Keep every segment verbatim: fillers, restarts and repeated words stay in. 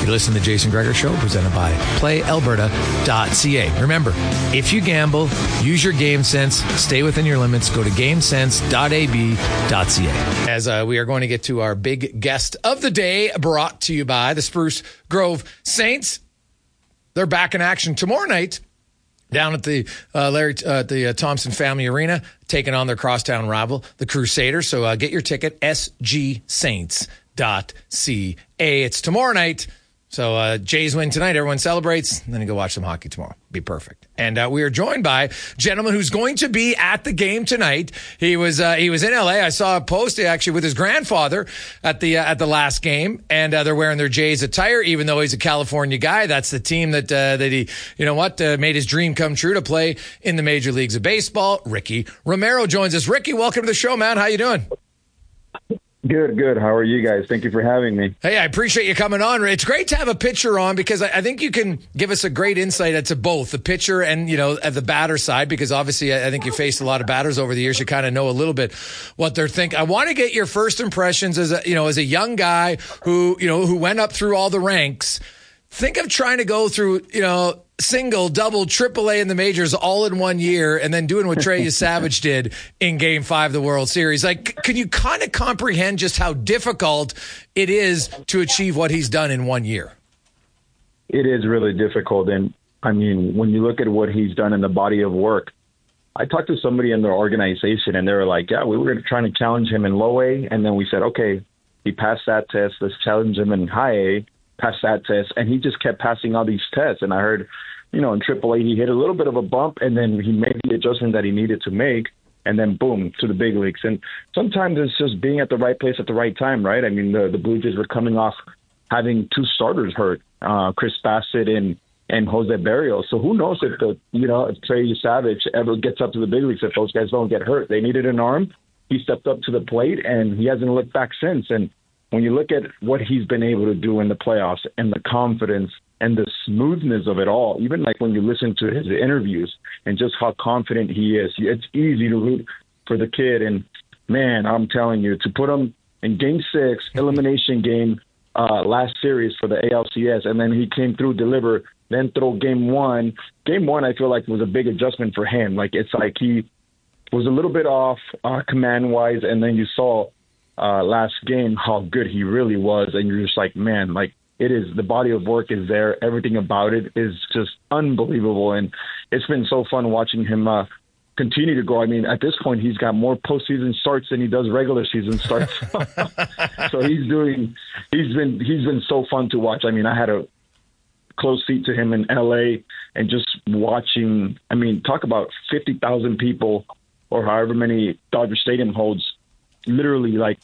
You listen to the Jason Gregor Show, presented by play alberta dot c a. Remember, if you gamble, use your game sense, stay within your limits, go to game sense dot a b dot c a. As uh, we are going to get to our big guest of the day, brought to you by the Spruce Grove Saints. They're back in action tomorrow night down at the uh, Larry uh, at the uh, Thompson Family Arena, taking on their crosstown rival, the Crusaders. So uh, get your ticket, s g saints dot c a. It's tomorrow night. So uh, Jays win tonight. Everyone celebrates. And then you go watch some hockey tomorrow. Be perfect. And uh, we are joined by a gentleman who's going to be at the game tonight. He was uh, he was in L A. I saw a post actually with his grandfather at the uh, at the last game, and uh, they're wearing their Jays attire. Even though he's a California guy, that's the team that uh, that he you know what uh, made his dream come true to play in the major leagues of baseball. Ricky Romero joins us. Ricky, welcome to the show, man. How you doing? Good, good. How are you guys? Thank you for having me. Hey, I appreciate you coming on. It's great to have a pitcher on because I, I think you can give us a great insight into both the pitcher and, you know, at the batter side, because obviously I think you faced a lot of batters over the years. You kind of know a little bit what they're thinking. I want to get your first impressions as a, you know, as a young guy who, you know, who went up through all the ranks. Think of trying to go through, you know, single, double, triple A in the majors all in one year, and then doing what Trey Savage did in Game Five of the World Series. Like, can you kind of comprehend just how difficult it is to achieve what he's done in one year? It is really difficult, and I mean, when you look at what he's done in the body of work, I talked to somebody in their organization, and they were like, "Yeah, we were trying to challenge him in low A, and then we said, okay, he passed that test. Let's challenge him in high A." Passed that test, and he just kept passing all these tests. And I heard, you know, in triple A, he hit a little bit of a bump, and then he made the adjustment that he needed to make, and then boom, to the big leagues. And sometimes it's just being at the right place at the right time, right? I mean, the, the Blue Jays were coming off having two starters hurt, uh, Chris Bassett and and Jose Barrios. So who knows if the, you know, if Trey Savage ever gets up to the big leagues, if those guys don't get hurt. They needed an arm. He stepped up to the plate, and he hasn't looked back since. And when you look at what he's been able to do in the playoffs and the confidence and the smoothness of it all, even like when you listen to his interviews and just how confident he is, it's easy to root for the kid. And, man, I'm telling you, to put him in Game six, elimination game, uh, last series for the A L C S, and then he came through, deliver, then throw Game one. Game one, I feel like, was a big adjustment for him. Like, it's like he was a little bit off uh, command-wise, and then you saw – Uh, last game, how good he really was, and you're just like, man, like it is, the body of work is there, everything about it is just unbelievable, and it's been so fun watching him uh, continue to go. I mean, at this point, he's got more postseason starts than he does regular season starts. So he's doing, he's been, he's been so fun to watch. I mean, I had a close seat to him in L A, and just watching, I mean, talk about fifty thousand people or however many Dodger Stadium holds, literally like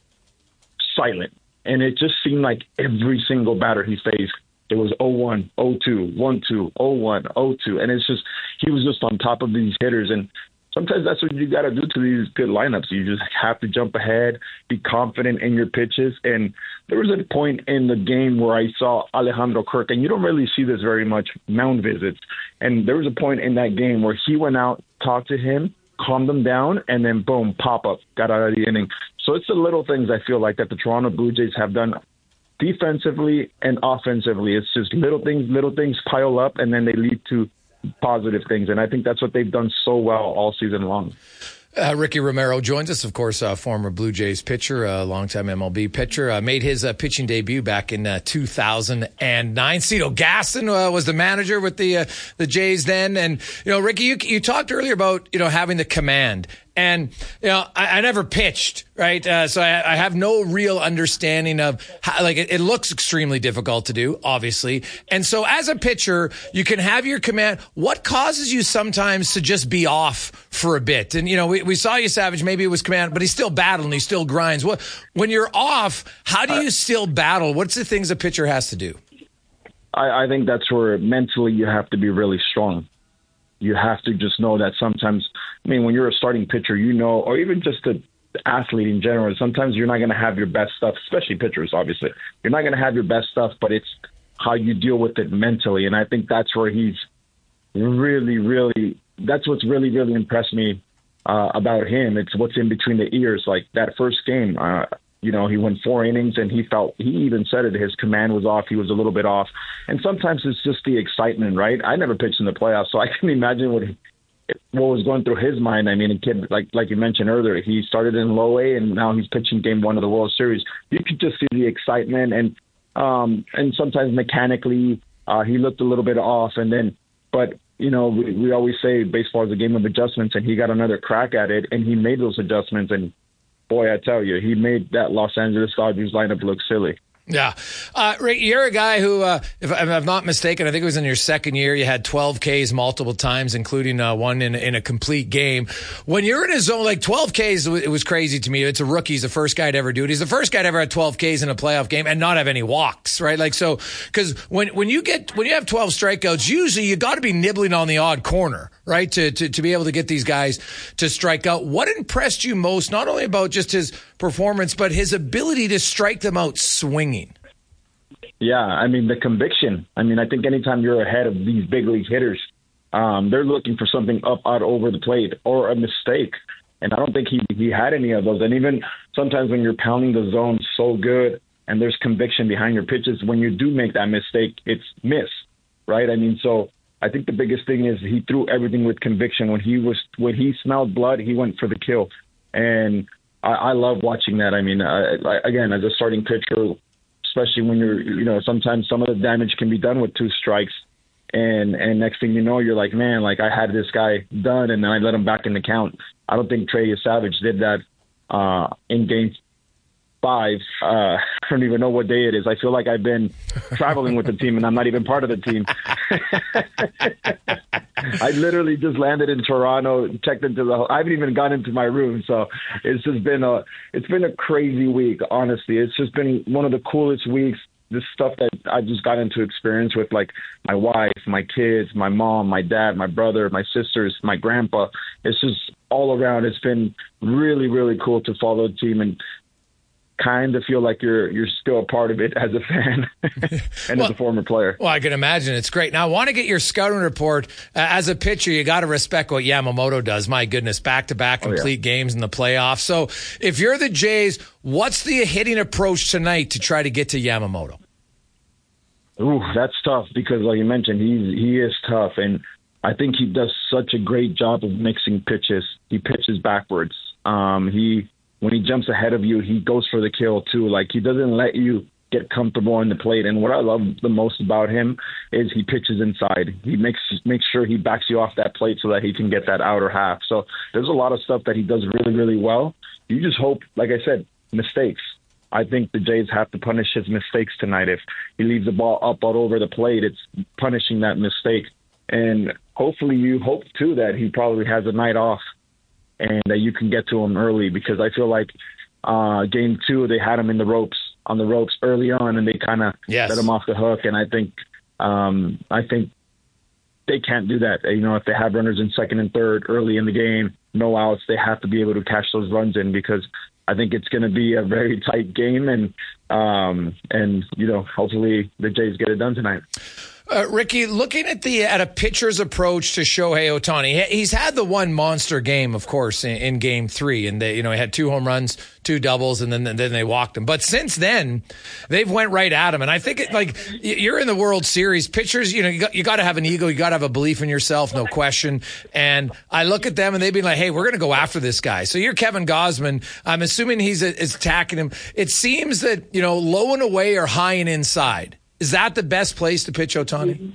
silent. And it just seemed like every single batter he faced, it was oh one, oh two, one two, oh one, oh two. And it's just, he was just on top of these hitters. And sometimes that's what you got to do to these good lineups. You just have to jump ahead, be confident in your pitches. And there was a point in the game where I saw Alejandro Kirk, and you don't really see this very much, mound visits. And there was a point in that game where he went out, talked to him, calmed them down, and then boom, pop up, got out of the inning. So it's the little things I feel like that the Toronto Blue Jays have done defensively and offensively. It's just little things, little things pile up, and then they lead to positive things. And I think that's what they've done so well all season long. Uh, Ricky Romero joins us, of course, uh, former Blue Jays pitcher, uh, longtime M L B pitcher, uh, made his uh, pitching debut back in uh, two thousand nine. Cito Gaston uh, was the manager with the uh, the Jays then. And, you know, Ricky, you, you talked earlier about, you know, having the command. And, you know, I, I never pitched, right? Uh, so I, I have no real understanding of how, like, it, it looks extremely difficult to do, obviously. And so as a pitcher, you can have your command. What causes you sometimes to just be off for a bit? And, you know, we, we saw you, Savage, maybe it was command, but he's still battling. He still grinds. What, when you're off, how do you still battle? What's the things a pitcher has to do? I, I think that's where mentally you have to be really strong. You have to just know that sometimes, I mean, when you're a starting pitcher, you know, or even just a athlete in general, sometimes you're not going to have your best stuff, especially pitchers, obviously. You're not going to have your best stuff, but it's how you deal with it mentally. And I think that's where he's really, really, that's what's really, really impressed me uh, about him. It's what's in between the ears. Like that first game, uh, you know, he went four innings and he felt, he even said it, his command was off. He was a little bit off. And sometimes it's just the excitement, right? I never pitched in the playoffs, so I can imagine what he, what was going through his mind. I mean, a kid, like like you mentioned earlier, he started in low A and now he's pitching game one of the World Series. You could just see the excitement, and um, and sometimes mechanically uh, he looked a little bit off. And then, but, you know, we, we always say baseball is a game of adjustments, and he got another crack at it, and he made those adjustments. And boy, I tell you, he made that Los Angeles Dodgers lineup look silly. Yeah. Uh, Rick, you're a guy who, uh, if I'm not mistaken, I think it was in your second year, you had twelve Ks multiple times, including uh, one in, in a complete game. When you're in a zone, like twelve Ks, it was crazy to me. It's a rookie. He's the first guy to ever do it. He's the first guy to ever have twelve Ks in a playoff game and not have any walks, right? Like, so, because when, when you get, when you have twelve strikeouts, usually you got to be nibbling on the odd corner, right? To, to, to be able to get these guys to strike out. What impressed you most, not only about just his performance, but his ability to strike them out swinging? Yeah, I mean, the conviction. I mean, I think anytime you're ahead of these big league hitters, um, they're looking for something up, out, over the plate or a mistake. And I don't think he, he had any of those. And even sometimes when you're pounding the zone so good and there's conviction behind your pitches, when you do make that mistake, it's miss, right? I mean, so I think the biggest thing is he threw everything with conviction. When he was when he smelled blood, he went for the kill. And I, I love watching that. I mean, I, I, again, as a starting pitcher, especially when you're, you know, sometimes some of the damage can be done with two strikes. And and next thing you know, you're like, man, like I had this guy done and then I let him back in the count. I don't think Trey Savage did that uh, in game five. Uh, I don't even know what day it is. I feel like I've been traveling with the team and I'm not even part of the team. I literally just landed in Toronto, checked into the, I haven't even gone into my room. So it's just been a, it's been a crazy week. Honestly, it's just been one of the coolest weeks. This stuff that I just got into experience with, like my wife, my kids, my mom, my dad, my brother, my sisters, my grandpa. It's just all around. It's been really, really cool to follow the team and kind of feel like you're you're still a part of it as a fan and well, as a former player. Well, I can imagine. It's great. Now, I want to get your scouting report. Uh, as a pitcher, you got to respect what Yamamoto does. My goodness, back-to-back complete oh, yeah. games in the playoffs. So if you're the Jays, what's the hitting approach tonight to try to get to Yamamoto? Ooh, that's tough because, like you mentioned, he's, he is tough. And I think he does such a great job of mixing pitches. He pitches backwards. Um, he... When he jumps ahead of you, he goes for the kill too. Like, he doesn't let you get comfortable on the plate. And what I love the most about him is he pitches inside. He makes makes sure he backs you off that plate so that he can get that outer half. So there's a lot of stuff that he does really, really well. You just hope, like I said, mistakes. I think the Jays have to punish his mistakes tonight. If he leaves the ball up all over the plate, it's punishing that mistake. And hopefully you hope, too, that he probably has a night off and that you can get to him early, because I feel like uh, game two, they had him in the ropes, on the ropes early on, and they kind of yes. let him off the hook. And I think um, I think they can't do that. You know, if they have runners in second and third early in the game, no outs, they have to be able to cash those runs in, because I think it's going to be a very tight game. And, um, and you know, hopefully the Jays get it done tonight. Uh, Ricky, looking at the at a pitcher's approach to Shohei Ohtani, he's had the one monster game, of course, in, in Game Three, and they, you know, he had two home runs, two doubles, and then then they walked him. But since then, they've went right at him, and I think it, like you're in the World Series, pitchers, you know, you got you got to have an ego, you got to have a belief in yourself, no question. And I look at them, and they've been like, "Hey, we're going to go after this guy." So you're Kevin Gausman. I'm assuming he's is attacking him. It seems that, you know, low and away or high and inside. Is that the best place to pitch Ohtani?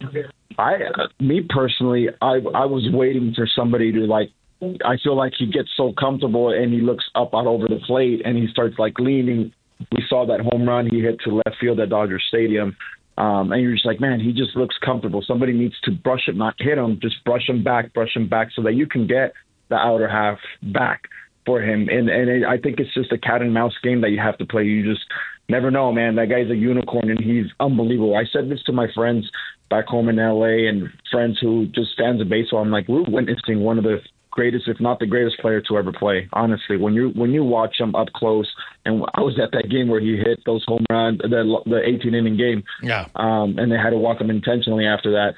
I, uh, me personally, I, I was waiting for somebody to, like, I feel like he gets so comfortable and he looks up out over the plate and he starts, like, leaning. We saw that home run he hit to left field at Dodger Stadium. Um, and you're just like, man, he just looks comfortable. Somebody needs to brush him, not hit him, just brush him back, brush him back so that you can get the outer half back for him. And, and it, I think it's just a cat and mouse game that you have to play. You just never know, man. That guy's a unicorn, and he's unbelievable. I said this to my friends back home in L A and friends who just fans of baseball. I'm like, we're witnessing one of the greatest, if not the greatest player to ever play. Honestly, when you when you watch him up close, and I was at that game where he hit those home runs, the the eighteen inning game, yeah, um, and they had to walk him intentionally after that.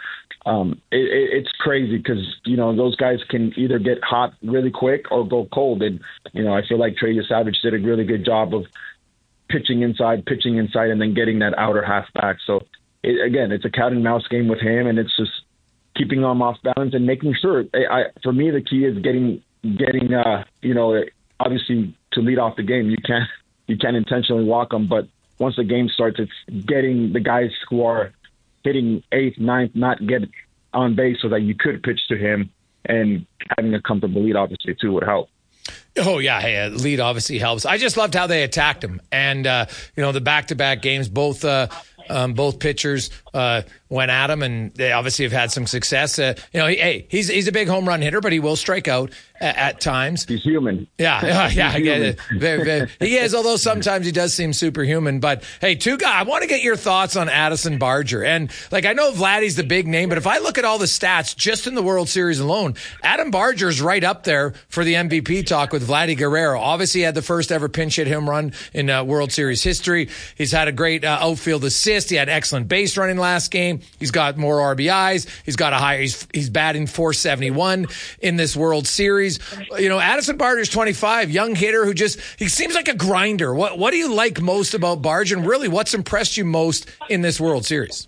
um, it, it, it's crazy because, you know, those guys can either get hot really quick or go cold. And, you know, I feel like Trey Savage did a really good job of pitching inside, pitching inside, and then getting that outer half back. So, it, again, it's a cat and mouse game with him, and it's just keeping them off balance and making sure. I, I, for me, the key is getting, getting uh, you know, obviously to lead off the game, you can't, you can't intentionally walk them, but once the game starts, it's getting the guys who are hitting eighth, ninth, not get on base so that you could pitch to him, and having a comfortable lead obviously too would help. Oh, yeah. Hey, lead obviously helps. I just loved how they attacked him. And, uh, you know, the back-to-back games, both uh, um, both pitchers uh, went at him, and they obviously have had some success. Uh, you know, he, hey, he's he's a big home run hitter, but he will strike out at, at times. He's human. Yeah, uh, yeah, I get it. Very, very, he is, although sometimes he does seem superhuman. But, hey, two guys, I want to get your thoughts on Addison Barger. And, like, I know Vladdy's the big name, but if I look at all the stats just in the World Series alone, Adam Barger's right up there for the M V P talk with Vladdy Guerrero. Obviously, he had the first ever pinch hit home run in uh, World Series history. He's had a great uh, outfield assist. He had excellent base running last game. He's got more R B Is. He's got a higher. He's, he's batting four seventy-one in this World Series. You know, Addison Barger's twenty-five, young hitter who just he seems like a grinder. What what do you like most about Barger, and really, what's impressed you most in this World Series?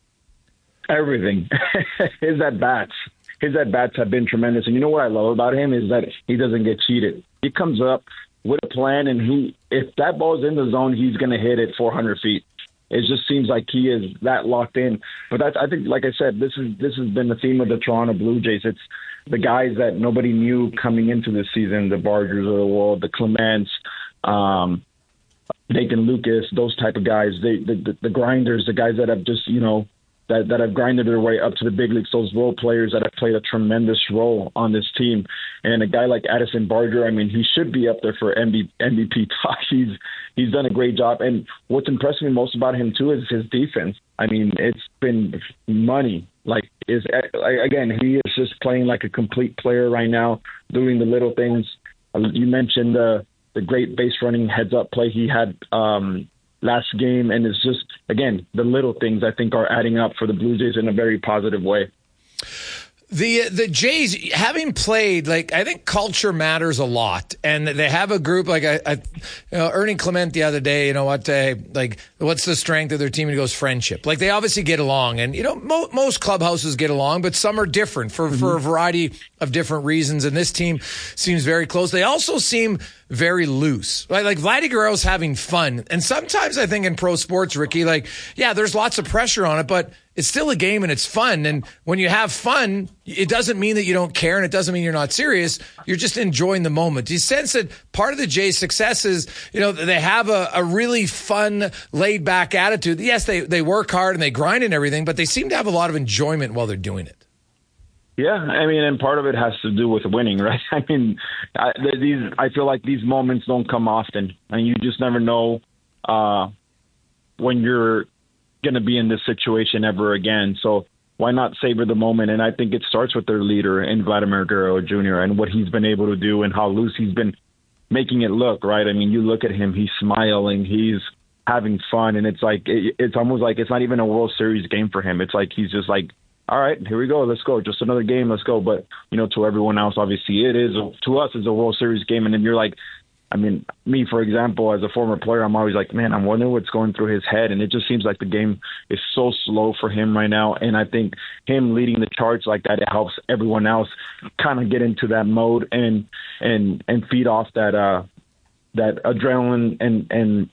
Everything. His at bats. His at bats have been tremendous, and you know what I love about him is that he doesn't get cheated. He comes up with a plan, and he if that ball's in the zone, he's going to hit it four hundred feet. It just seems like he is that locked in. But that's, I think, like I said, this is this has been the theme of the Toronto Blue Jays. It's the guys that nobody knew coming into this season, the Bargers of the world, the Clements, um, Nathan Lucas, those type of guys, they, the, the, the grinders, the guys that have just, you know, that, that have grinded their way up to the big leagues, those role players that have played a tremendous role on this team. And a guy like Addison Barger, I mean, he should be up there for M V P talk. He's he's done a great job. And what's impressed me most about him, too, is his defense. I mean, it's been money. Like, is again, he is just playing like a complete player right now, doing the little things. You mentioned the, the great base running heads-up play he had um last game, and it's just, again, the little things I think are adding up for the Blue Jays in a very positive way. The the Jays, having played, like, I think culture matters a lot, and they have a group like I, I you know, Ernie Clement the other day. You know what? Uh, like, what's the strength of their team? And he goes, friendship. Like, they obviously get along, and you know, mo- most clubhouses get along, but some are different for mm-hmm. for a variety of different reasons. And this team seems very close. They also seem very loose. Like, like Vladdy Guerrero's having fun, and sometimes I think in pro sports, Ricky, like, yeah, there's lots of pressure on it, but it's still a game and it's fun. And when you have fun, it doesn't mean that you don't care, and it doesn't mean you're not serious. You're just enjoying the moment. Do you sense that part of the Jays' success is, you know, they have a, a really fun, laid-back attitude? Yes, they, they work hard and they grind and everything, but they seem to have a lot of enjoyment while they're doing it. Yeah, I mean, and part of it has to do with winning, right? I mean, I, these I feel like these moments don't come often, and you just never know uh, when you're going to be in this situation ever again. So why not savor the moment? And I think it starts with their leader in Vladimir Guerrero Junior and what he's been able to do and how loose he's been making it look, right? I mean, you look at him, he's smiling, he's having fun, and it's like it, it's almost like it's not even a World Series game for him. It's like he's just like, all right, here we go, let's go, just another game, let's go. But, you know, to everyone else, obviously it is. To us, it's a World Series game, and then you're like, I mean, me, for example, as a former player, I'm always like, man, I'm wondering what's going through his head. And it just seems like the game is so slow for him right now. And I think him leading the charge like that, it helps everyone else kind of get into that mode and and and feed off that uh, that adrenaline and and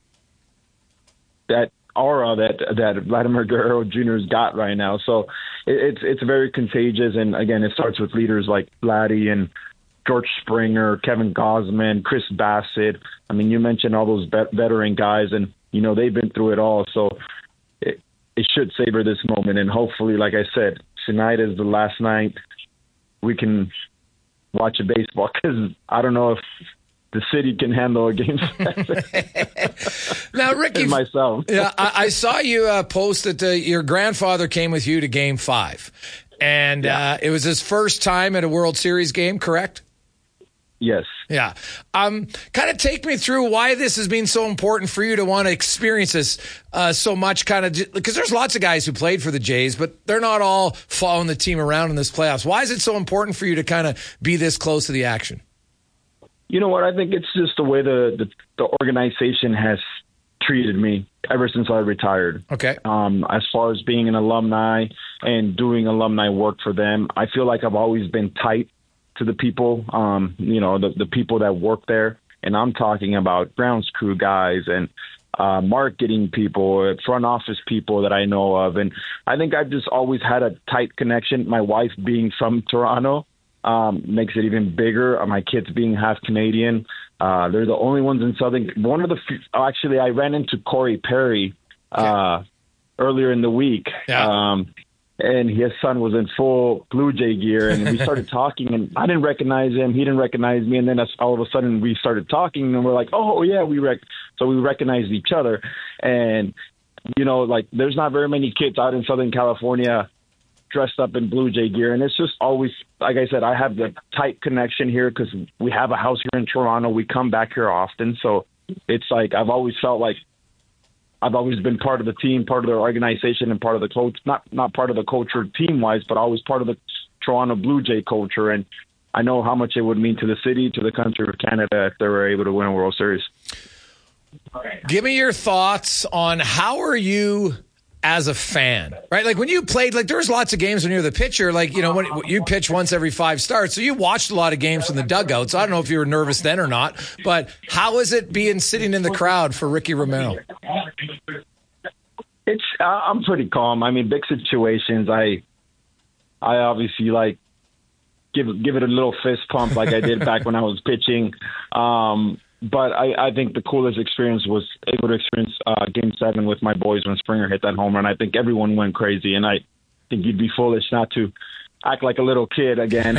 that aura that that Vladimir Guerrero Junior's got right now. So it, it's it's very contagious. And again, it starts with leaders like Vladdy and George Springer, Kevin Gausman, Chris Bassett. I mean, you mentioned all those vet- veteran guys, and, you know, they've been through it all. So it, it should savor this moment. And hopefully, like I said, tonight is the last night we can watch a baseball, because I don't know if the city can handle a game. Now, Ricky, and myself. yeah, I, I saw you uh, post that uh, your grandfather came with you to Game Five, and yeah. uh, it was his first time at a World Series game, correct? Yes. Yeah. Um, kind of take me through why this has been so important for you to want to experience this uh, so much, kind of, because there's lots of guys who played for the Jays, but they're not all following the team around in this playoffs. Why is it so important for you to kind of be this close to the action? You know what? I think it's just the way the, the, the organization has treated me ever since I retired. Okay. Um, as far as being an alumni and doing alumni work for them, I feel like I've always been tight to the people, um, you know, the, the people that work there. And I'm talking about grounds crew guys and uh, marketing people, front office people that I know of. And I think I've just always had a tight connection. My wife being from Toronto um, makes it even bigger. My kids being half Canadian. Uh, they're the only ones in Southern. One of the few, actually, I ran into Corey Perry uh, earlier in the week. Yeah. Um, And his son was in full Blue Jay gear, and we started talking, and I didn't recognize him. He didn't recognize me, and then all of a sudden we started talking, and we're like, oh, yeah, we rec. So we recognized each other. And, you know, like there's not very many kids out in Southern California dressed up in Blue Jay gear, and it's just always, like I said, I have the tight connection here because we have a house here in Toronto. We come back here often, so it's like I've always felt like I've always been part of the team, part of the organization, and part of the coach, not not part of the culture team-wise, but always part of the Toronto Blue Jay culture. And I know how much it would mean to the city, to the country of Canada if they were able to win a World Series. Give me your thoughts on how are you as a fan, right? Like when you played, like there was lots of games when you were the pitcher, like, you know, when you pitch once every five starts. So you watched a lot of games from the dugout. So I don't know if you were nervous then or not, but how is it being sitting in the crowd for Ricky Romero? It's, uh, I'm pretty calm. I mean, big situations. I, I obviously like give, give it a little fist pump like I did back when I was pitching. Um, But I, I think the coolest experience was able to experience uh, Game seven with my boys when Springer hit that home run. I think everyone went crazy, and I think you'd be foolish not to act like a little kid again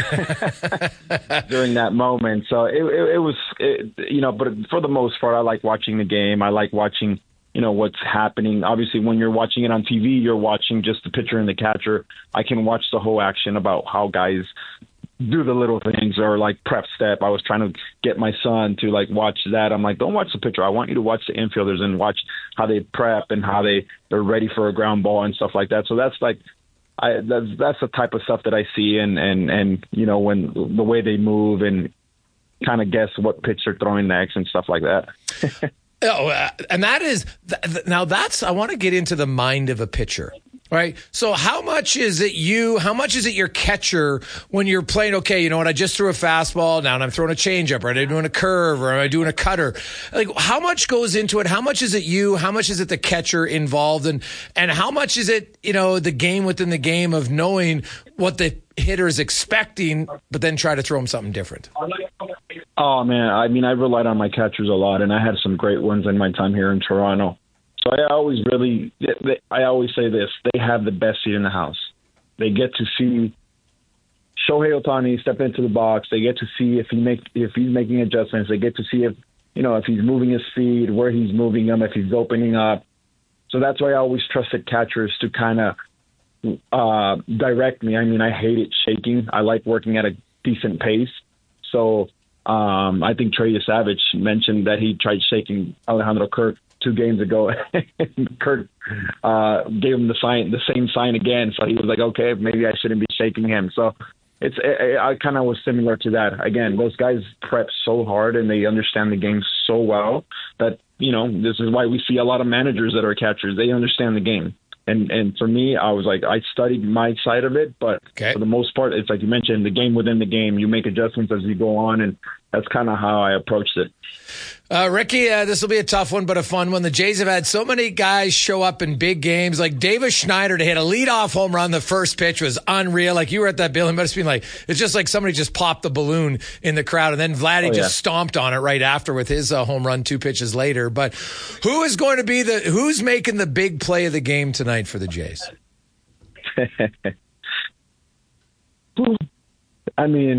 during that moment. So it, it, it was, it, you know, but for the most part, I like watching the game. I like watching, you know, what's happening. Obviously, when you're watching it on T V, you're watching just the pitcher and the catcher. I can watch the whole action about how guys do the little things or like prep step. I was trying to get my son to like watch that. I'm like, don't watch the pitcher. I want you to watch the infielders and watch how they prep and how they, they're ready for a ground ball and stuff like that. So that's like, I, that's, that's the type of stuff that I see. And, and, and, you know, when the way they move and kind of guess what pitch they're throwing next and stuff like that. Oh, uh, and that is, th- th- now that's, I want to get into the mind of a pitcher. Right. So how much is it you, how much is it your catcher when you're playing, okay, you know what, I just threw a fastball, now I'm throwing a changeup, or am I doing a curve, or am I doing a cutter? Like, how much goes into it? How much is it you? How much is it the catcher involved? And, and how much is it, you know, the game within the game of knowing what the hitter is expecting, but then try to throw him something different? Oh, man. I mean, I relied on my catchers a lot, and I had some great ones in my time here in Toronto. So I always really, I always say this, they have the best seat in the house. They get to see Shohei Ohtani step into the box. They get to see if he make if he's making adjustments. They get to see if, you know, if he's moving his feet, where he's moving them, if he's opening up. So that's why I always trusted catchers to kind of uh, direct me. I mean, I hated shaking. I like working at a decent pace. So um, I think Trey Savage mentioned that he tried shaking Alejandro Kirk two games ago. Kurt uh, gave him the sign, the same sign again. So he was like, okay, maybe I shouldn't be shaking him. So it's, it, I kind of was similar to that. Again, those guys prep so hard and they understand the game so well that, you know, this is why we see a lot of managers that are catchers. They understand the game. And and for me, I was like, I studied my side of it, but okay. For the most part, it's like you mentioned, the game within the game. You make adjustments as you go on, and that's kind of how I approached it. Uh, Ricky, uh, this will be a tough one, but a fun one. The Jays have had so many guys show up in big games, like Davis Schneider to hit a leadoff home run. The first pitch was unreal. Like you were at that building, but it's been like, it's just like somebody just popped the balloon in the crowd, and then Vladdy oh, yeah. just stomped on it right after with his uh, home run two pitches later. But who is going to be the, who's making the big play of the game tonight for the Jays? I mean,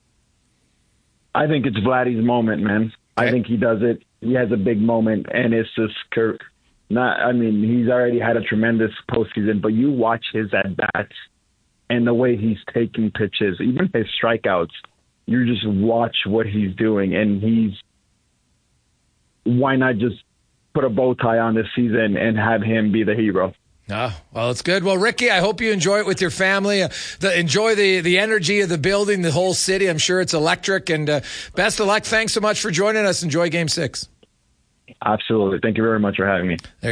I think it's Vladdy's moment, man. Okay. I think he does it. He has a big moment, and it's just Kirk. Not, I mean, he's already had a tremendous postseason, but you watch his at bats and the way he's taking pitches, even his strikeouts. you just watch what he's doing, and he's, why not just put a bow tie on this season and have him be the hero? Oh, well, it's good. Well, Ricky, I hope you enjoy it with your family. Uh, the, enjoy the, the energy of the building, the whole city. I'm sure it's electric. And uh, best of luck. Thanks so much for joining us. Enjoy Game Six. Absolutely. Thank you very much for having me. There